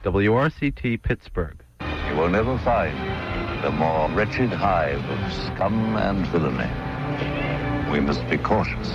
WRCT Pittsburgh. You will never find a more wretched hive of scum and villainy. We must be cautious.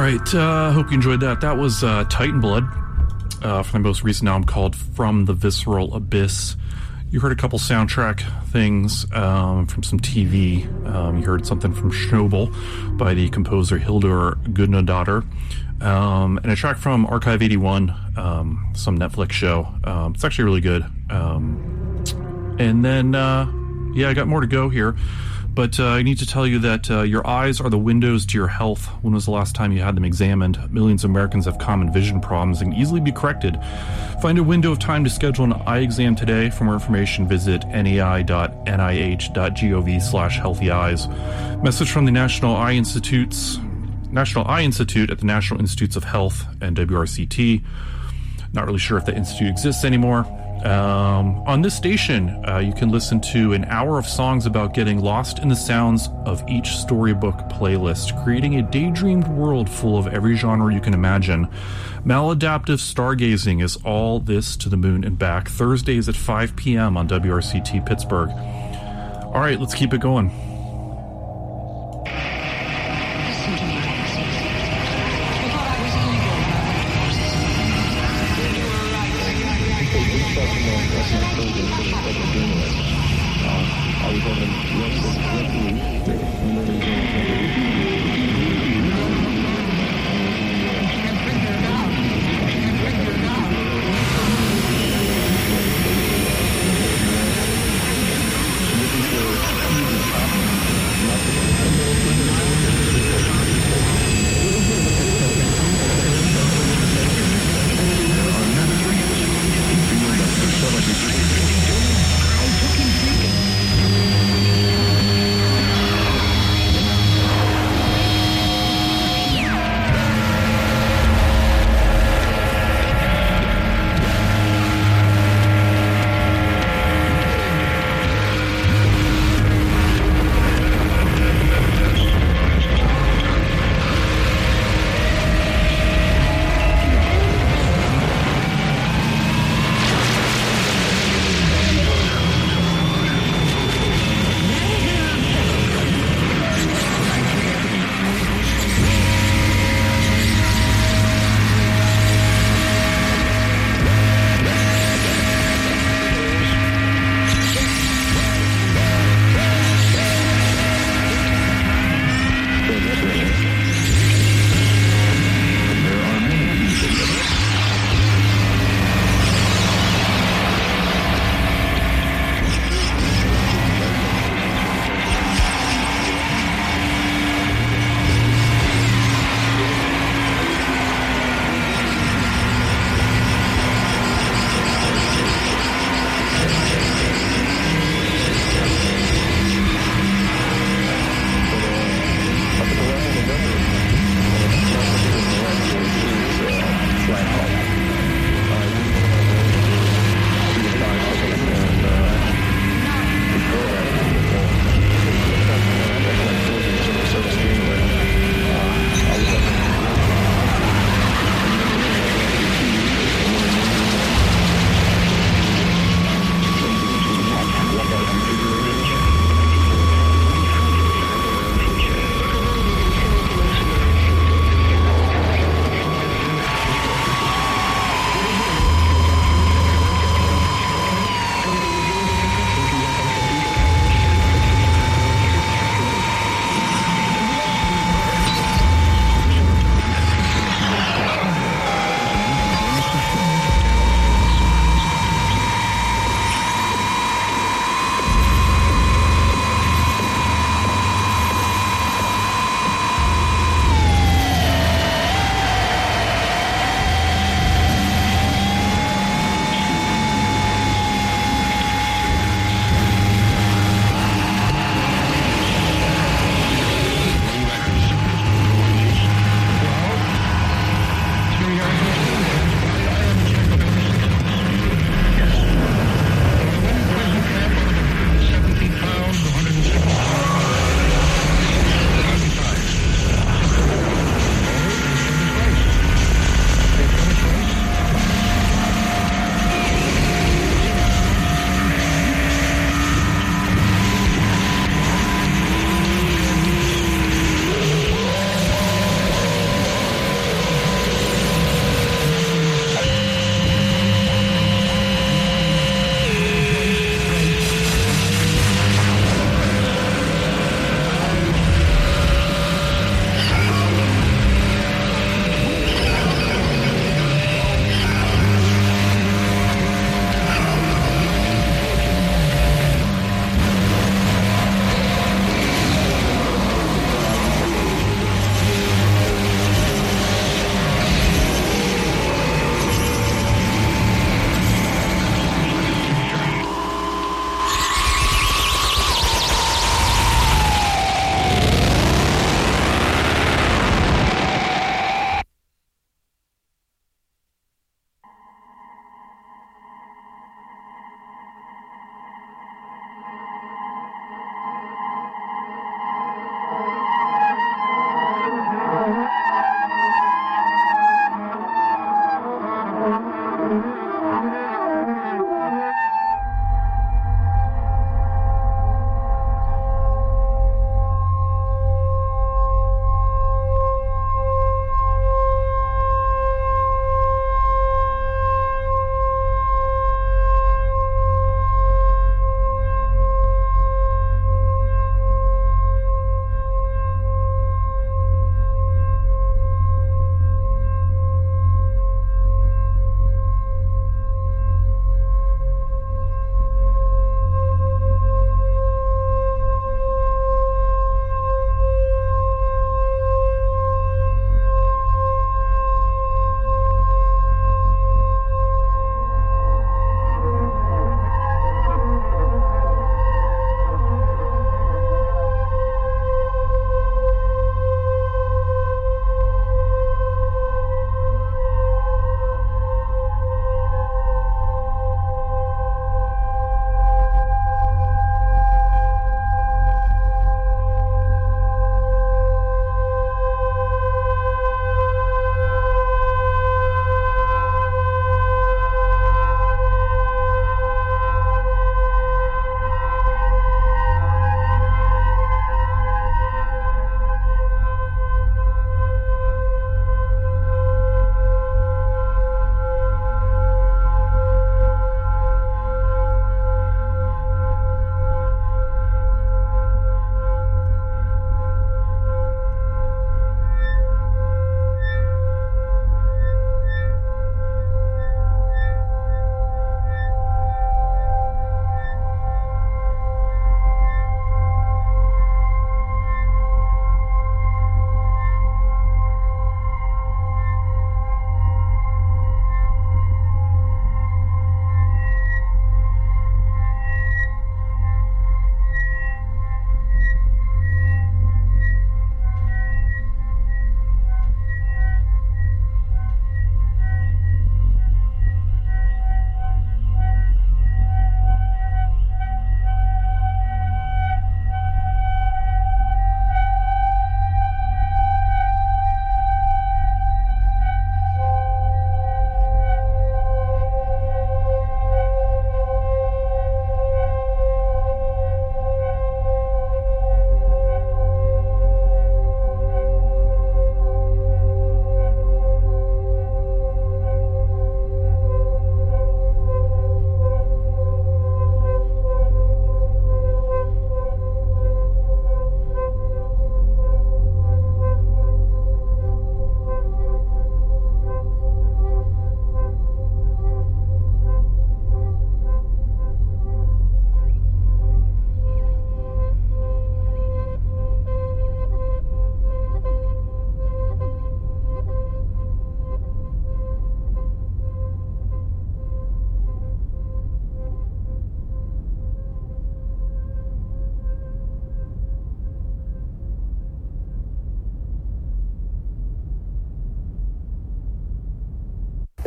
right, hope you enjoyed that. That was Titan Blood from the most recent album called From the Visceral Abyss. You heard a couple soundtrack things from some TV. You heard something from Chernobyl by the composer Hildur Gudnadottir. And a track from Archive 81, some Netflix show. It's actually really good. And then, I got more to go here. But I need to tell you that your eyes are the windows to your health. When was the last time you had them examined? Millions of Americans have common vision problems and can easily be corrected. Find a window of time to schedule an eye exam today. For more information, visit nei.nih.gov/healthy eyes. Message from the National Eye Institute at the National Institutes of Health and WRCT. Not really sure if the institute exists anymore. On this station, you can listen to an hour of songs about getting lost in the sounds of each storybook playlist, creating a daydreamed world full of every genre you can imagine. Maladaptive stargazing is all this to the moon and back. Thursdays at 5 p.m. on WRCT Pittsburgh. All right, let's keep it going.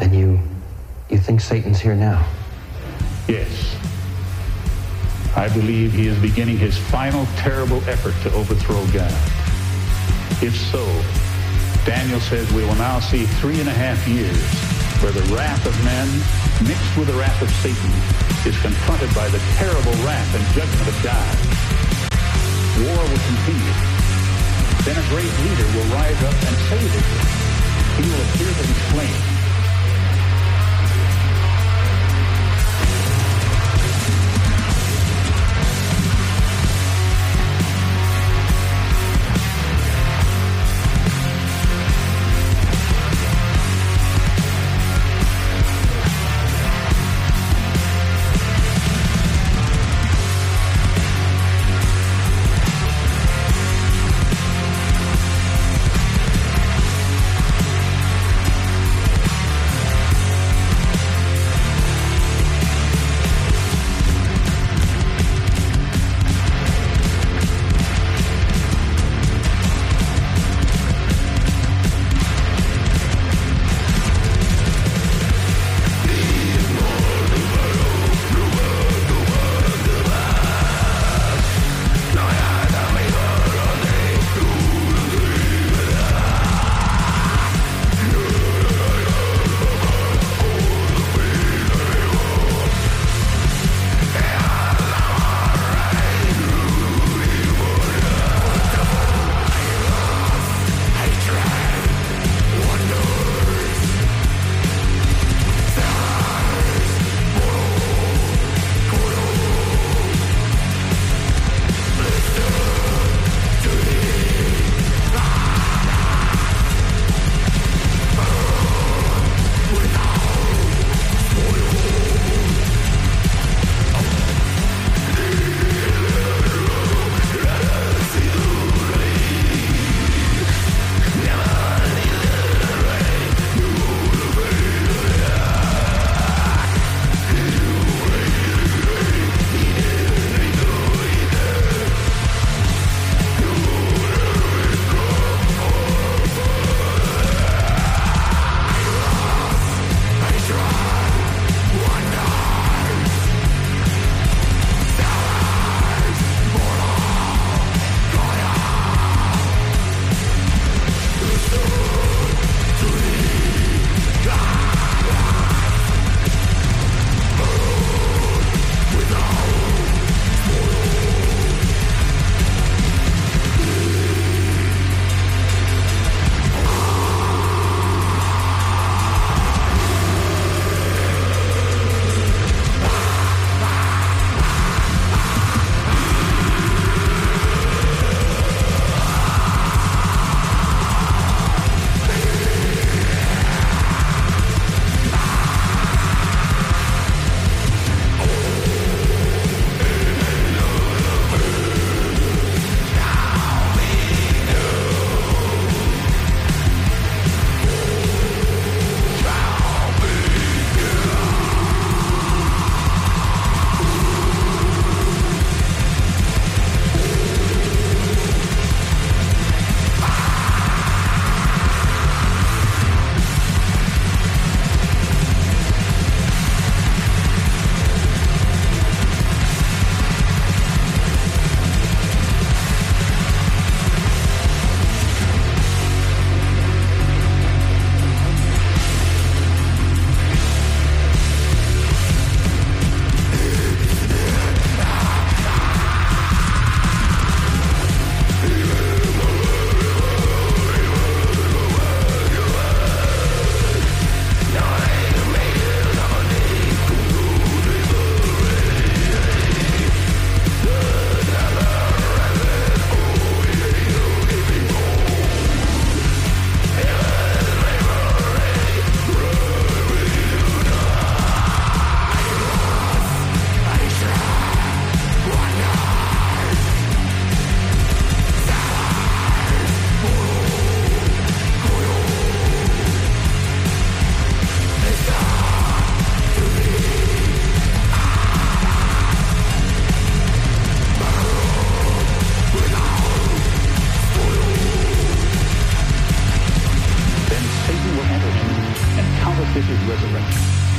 And you think Satan's here now? Yes. I believe he is beginning his final terrible effort to overthrow God. If so, Daniel says we will now see 3.5 years where the wrath of men mixed with the wrath of Satan is confronted by the terrible wrath and judgment of God. War will continue. Then a great leader will rise up and save Israel. He will appear to be slain.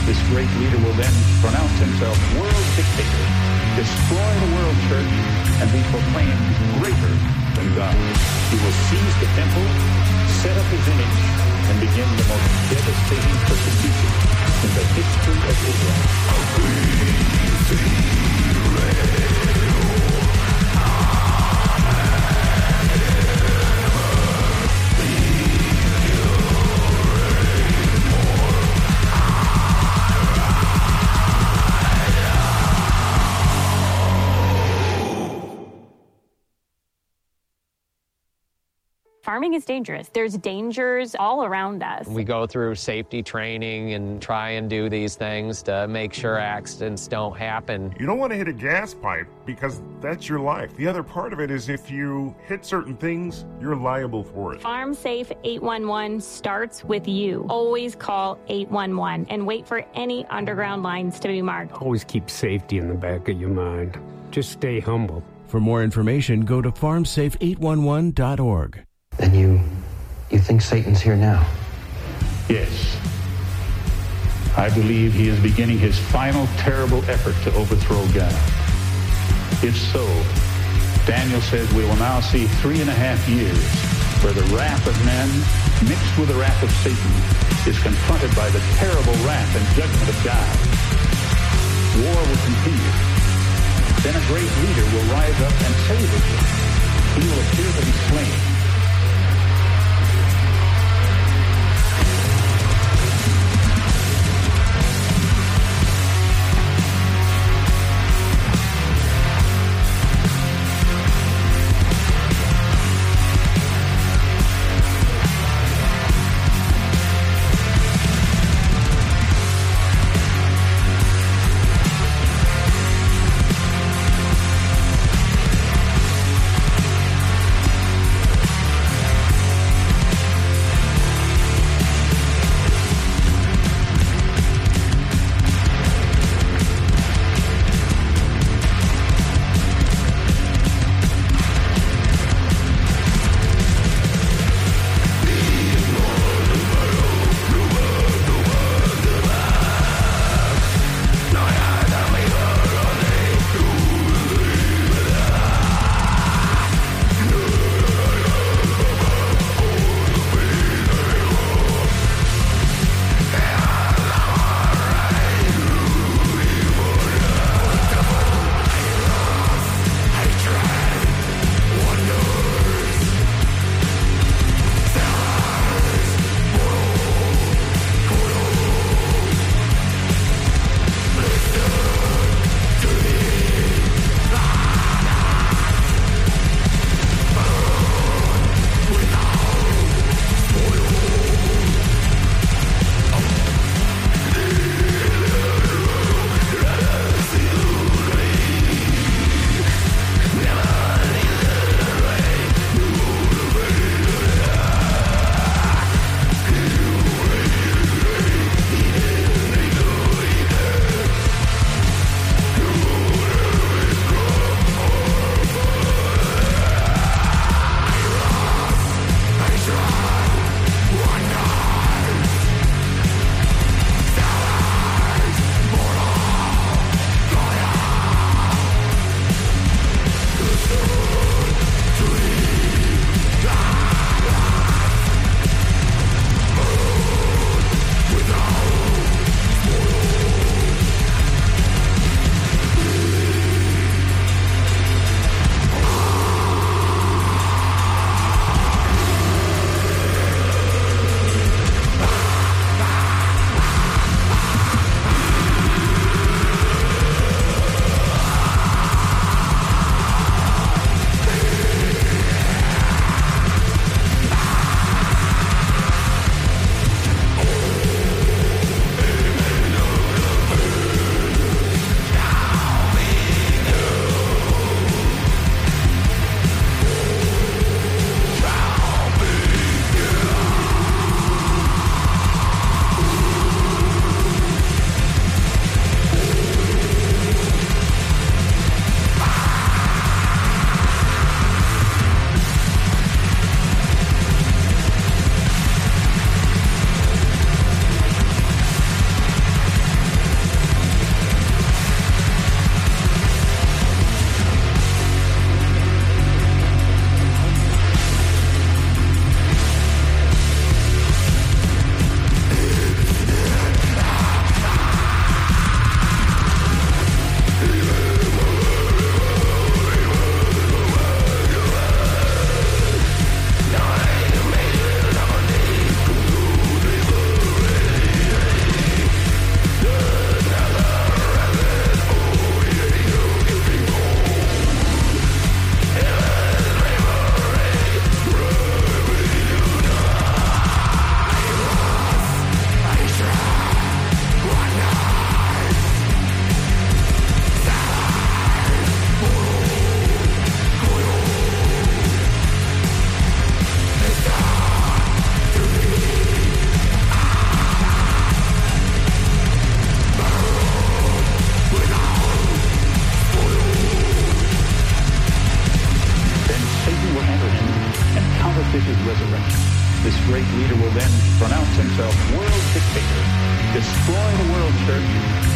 This great leader will then pronounce himself world dictator, destroy the world church, and be proclaimed greater than God. He will seize the temple, set up his image, and begin the most devastating persecution in the history of Israel. Farming is dangerous. There's dangers all around us. We go through safety training and try and do these things to make sure accidents don't happen. You don't want to hit a gas pipe because that's your life. The other part of it is if you hit certain things, you're liable for it. Farm Safe 811 starts with you. Always call 811 and wait for any underground lines to be marked. Always keep safety in the back of your mind. Just stay humble. For more information, go to farmsafe811.org. Then you think Satan's here now? Yes. I believe he is beginning his final terrible effort to overthrow God. If so, Daniel says we will now see 3.5 years where the wrath of men mixed with the wrath of Satan is confronted by the terrible wrath and judgment of God. War will continue. Then a great leader will rise up and save Israel. He will appear to be slain.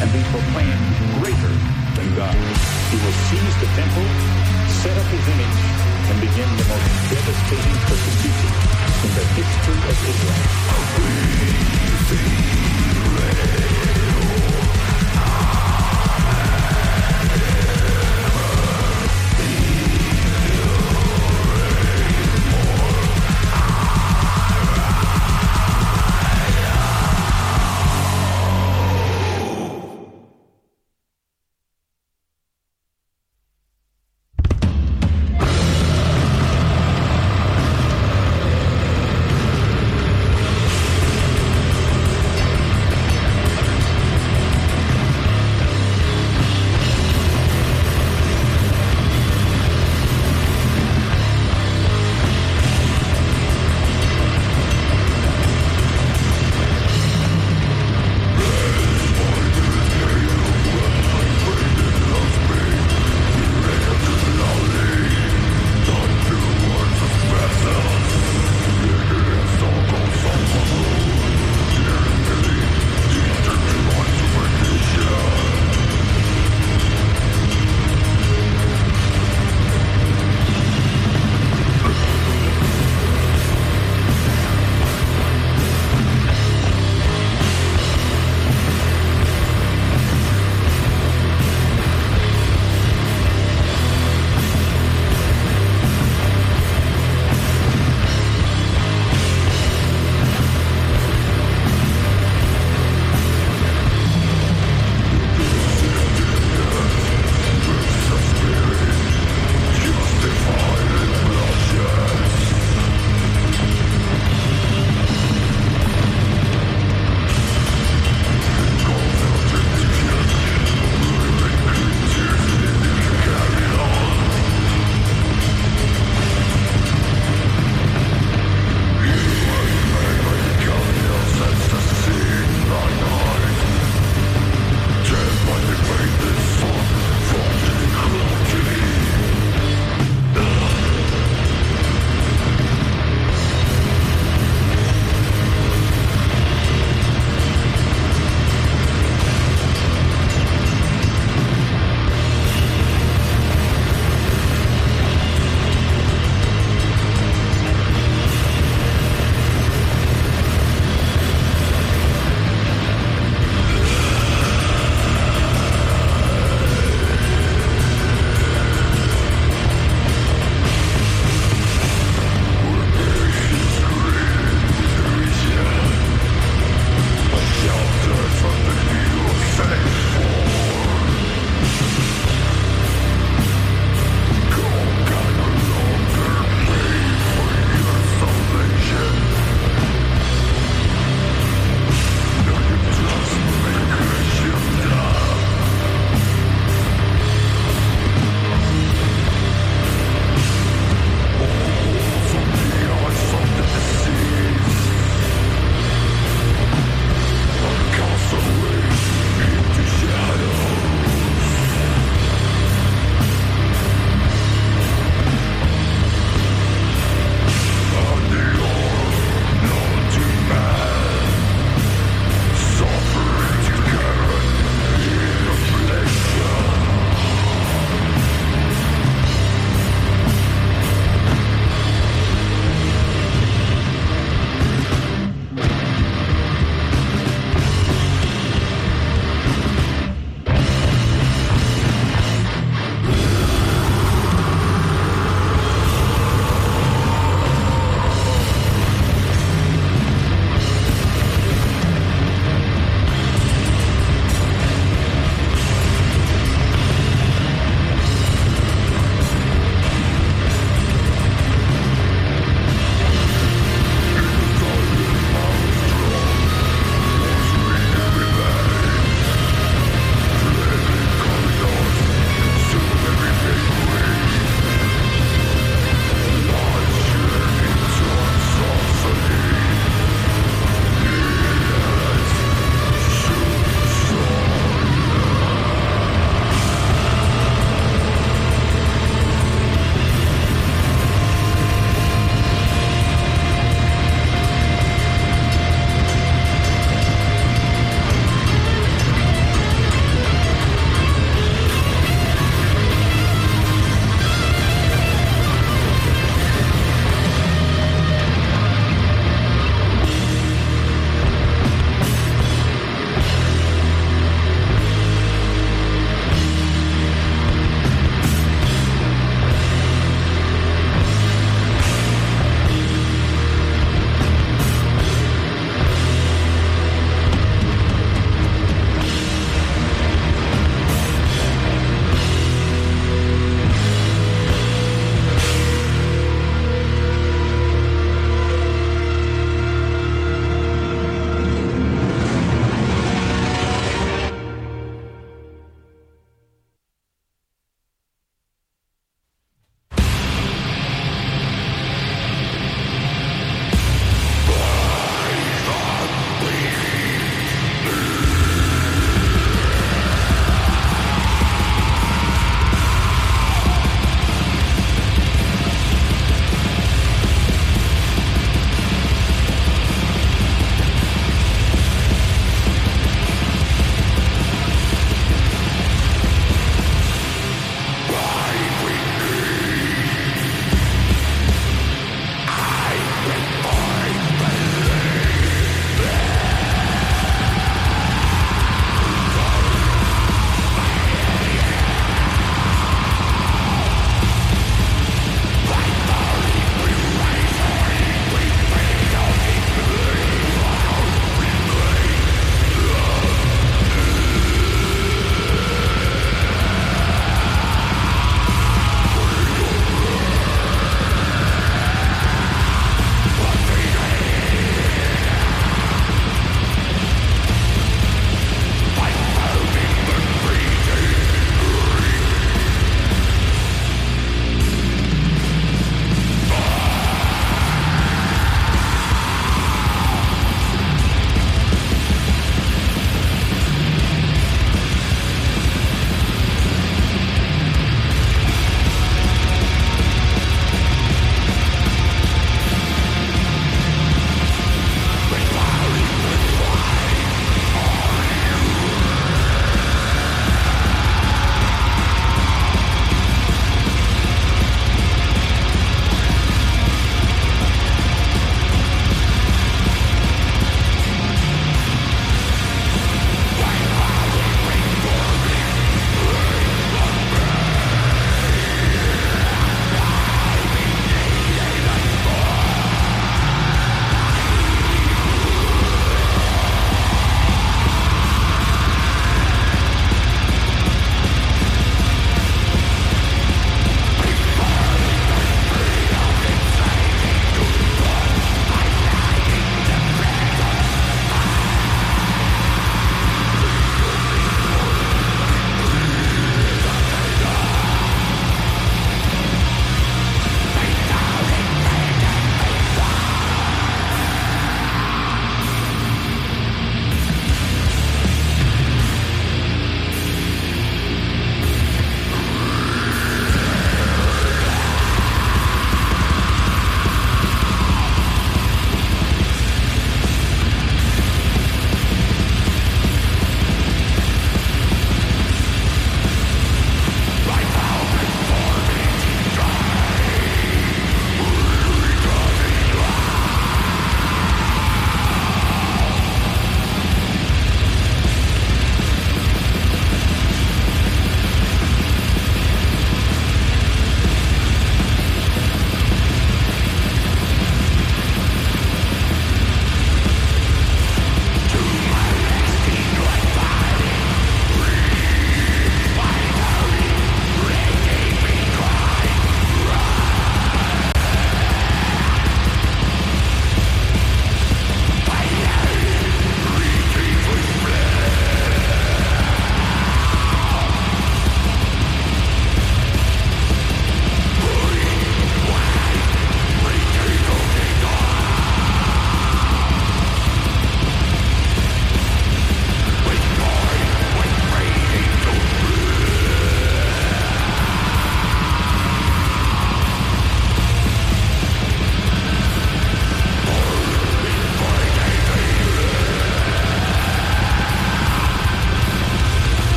and be proclaimed greater than God. He will seize the temple, set up his image, and begin the most devastating persecution in the history of Israel.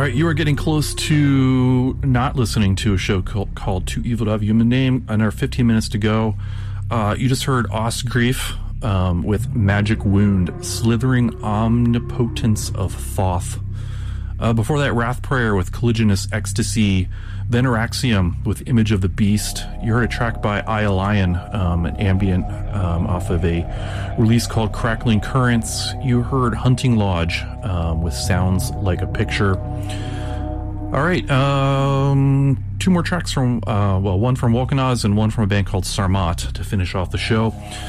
right, you are getting close to not listening to a show called Too Evil to Have a Human Name. Another 15 minutes to go. You just heard Osgrief with Magic Wound, Slithering Omnipotence of Thoth. Before that, Wrath Prayer with Colliginous Ecstasy, Veneraxium with Image of the Beast. You heard a track by Ialion, an ambient off of a release called Crackling Currents. You heard Hunting Lodge with Sounds Like a Picture. All right, two more tracks from, one from Wolkenaz and one from a band called Sarmat to finish off the show.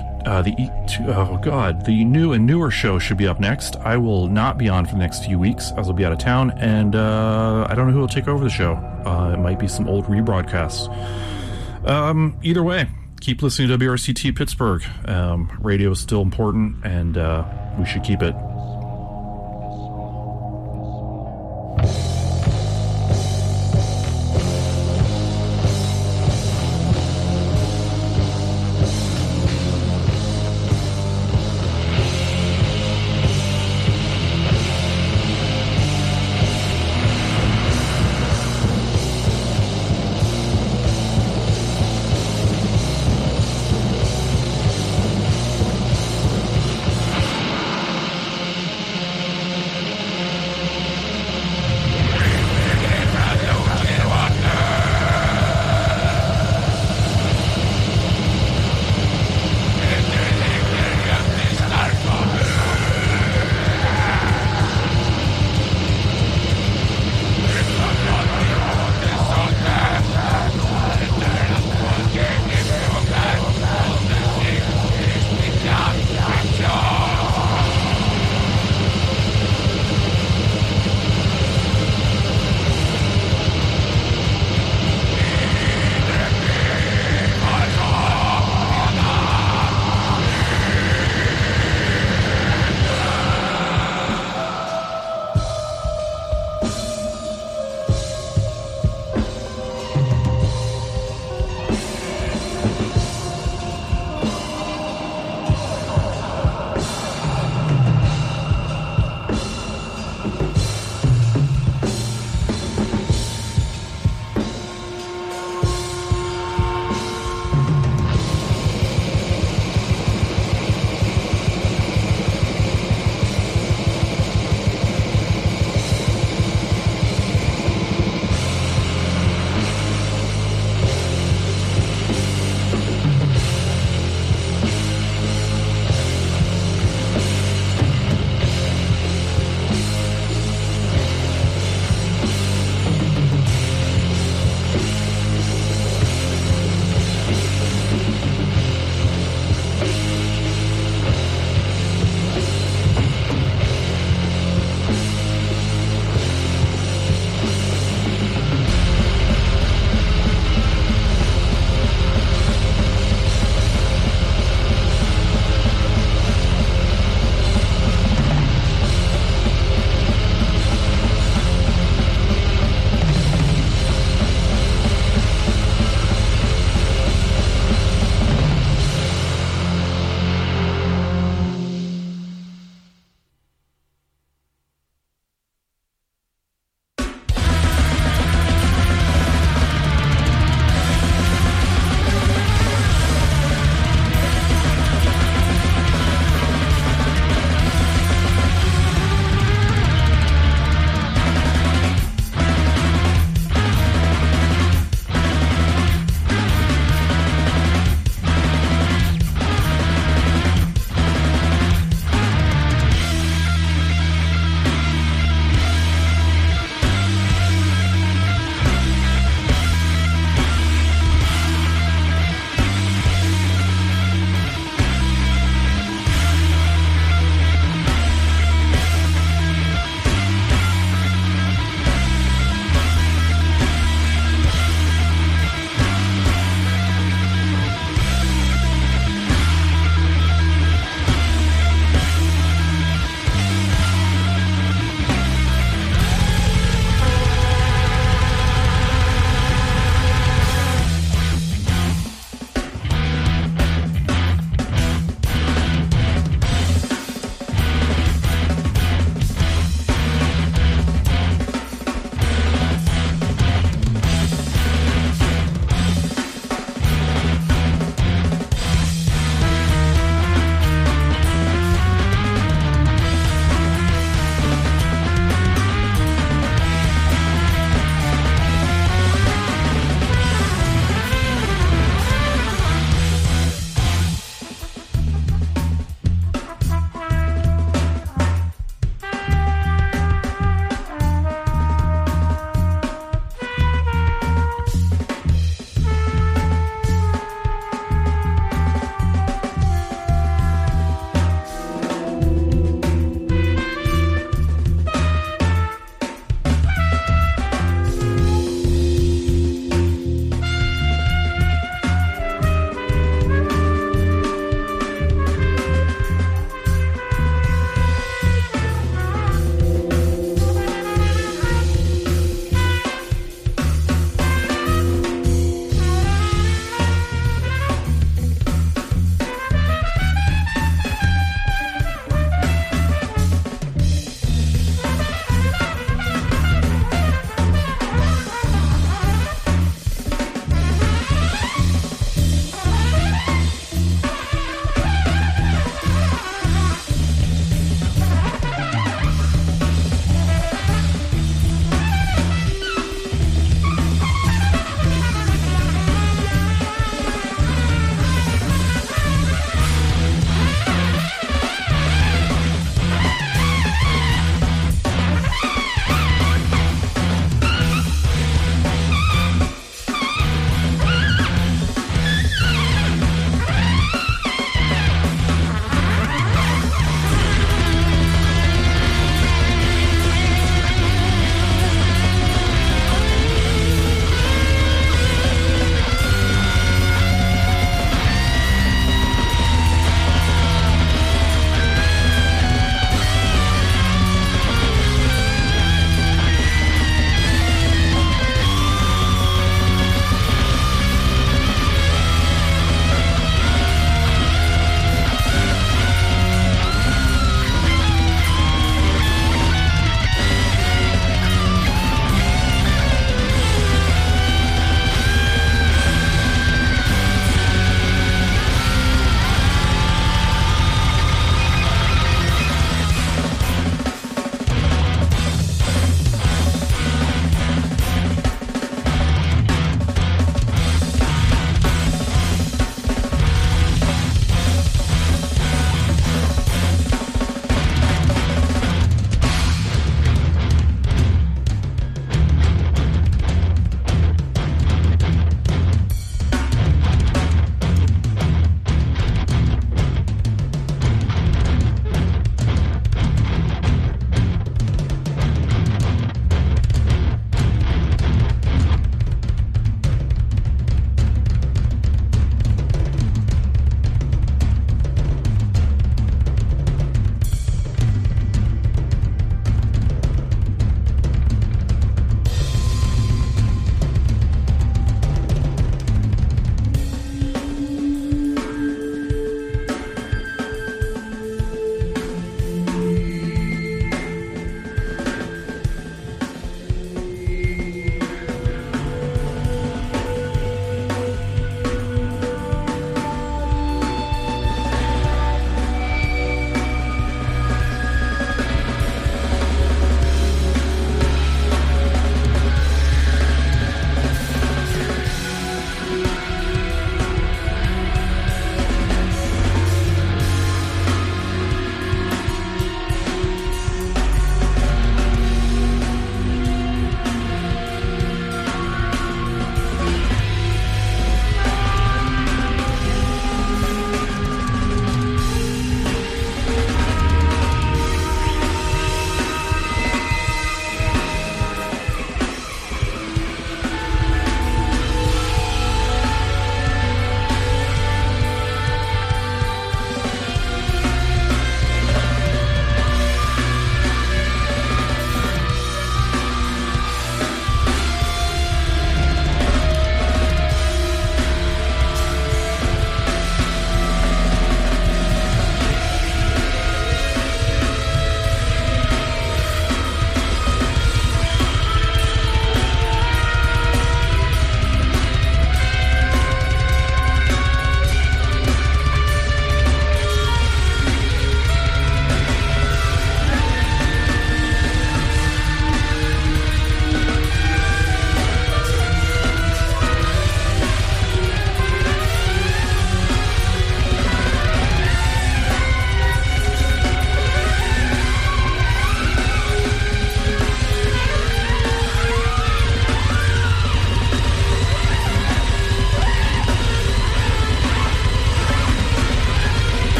The new and newer show should be up next. I will not be on for the next few weeks as I'll be out of town, and I don't know who will take over the show. It might be some old rebroadcasts. Either way, keep listening to WRCT Pittsburgh. Radio is still important, and we should keep it.